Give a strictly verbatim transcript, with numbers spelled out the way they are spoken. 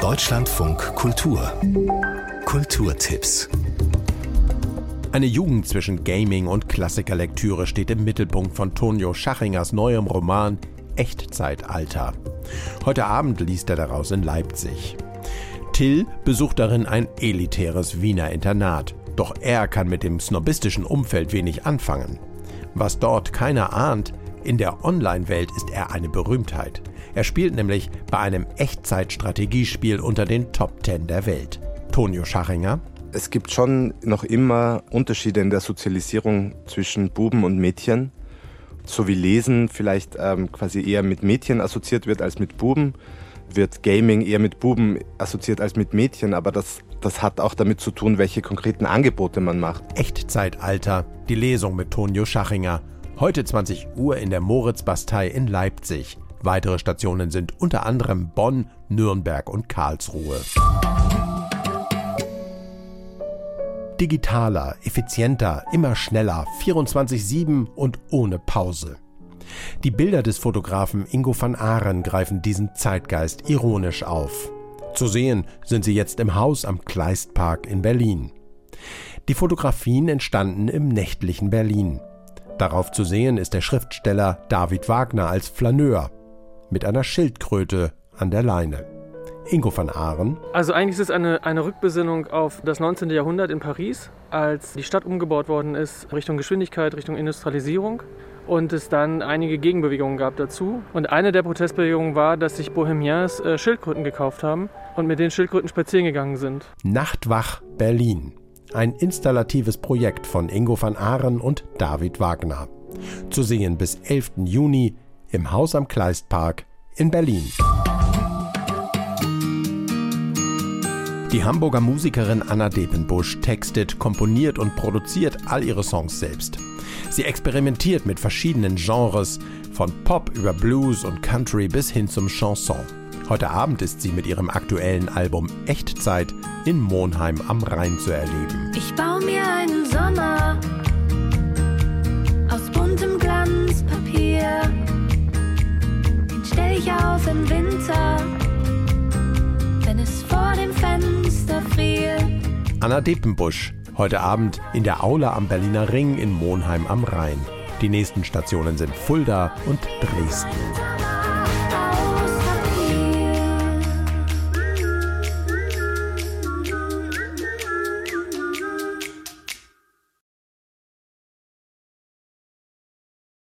Deutschlandfunk Kultur. Kulturtipps. Eine Jugend zwischen Gaming und Klassikerlektüre steht im Mittelpunkt von Tonio Schachingers neuem Roman Echtzeitalter. Heute Abend liest er daraus in Leipzig. Till besucht darin ein elitäres Wiener Internat. Doch er kann mit dem snobistischen Umfeld wenig anfangen. Was dort keiner ahnt, in der Online-Welt ist er eine Berühmtheit. Er spielt nämlich bei einem Echtzeit-Strategiespiel unter den Top Ten der Welt. Tonio Schachinger: Es gibt schon noch immer Unterschiede in der Sozialisierung zwischen Buben und Mädchen. So wie Lesen vielleicht ähm, quasi eher mit Mädchen assoziiert wird als mit Buben, wird Gaming eher mit Buben assoziiert als mit Mädchen. Aber das, das hat auch damit zu tun, welche konkreten Angebote man macht. Echtzeitalter, die Lesung mit Tonio Schachinger. Heute zwanzig Uhr in der Moritz-Bastei in Leipzig. Weitere Stationen sind unter anderem Bonn, Nürnberg und Karlsruhe. Digitaler, effizienter, immer schneller, vierundzwanzig sieben und ohne Pause. Die Bilder des Fotografen Ingo van Aren greifen diesen Zeitgeist ironisch auf. Zu sehen sind sie jetzt im Haus am Kleistpark in Berlin. Die Fotografien entstanden im nächtlichen Berlin. Darauf zu sehen ist der Schriftsteller David Wagner als Flaneur mit einer Schildkröte an der Leine. Ingo van Aren: Also eigentlich ist es eine, eine Rückbesinnung auf das neunzehnte. Jahrhundert in Paris, als die Stadt umgebaut worden ist Richtung Geschwindigkeit, Richtung Industrialisierung und es dann einige Gegenbewegungen gab dazu. Und eine der Protestbewegungen war, dass sich Bohemians äh, Schildkröten gekauft haben und mit den Schildkröten spazieren gegangen sind. Nachtwach Berlin. Ein installatives Projekt von Ingo van Aren und David Wagner. Zu sehen bis elften Juni im Haus am Kleistpark in Berlin. Die Hamburger Musikerin Anna Depenbusch textet, komponiert und produziert all ihre Songs selbst. Sie experimentiert mit verschiedenen Genres, von Pop über Blues und Country bis hin zum Chanson. Heute Abend ist sie mit ihrem aktuellen Album Echtzeit in Monheim am Rhein zu erleben. Ich baue mir einen Sommer aus buntem Glanzpapier. Den stell ich auf im Winter, wenn es vor dem Fenster friert. Anna Depenbusch, heute Abend in der Aula am Berliner Ring in Monheim am Rhein. Die nächsten Stationen sind Fulda und Dresden.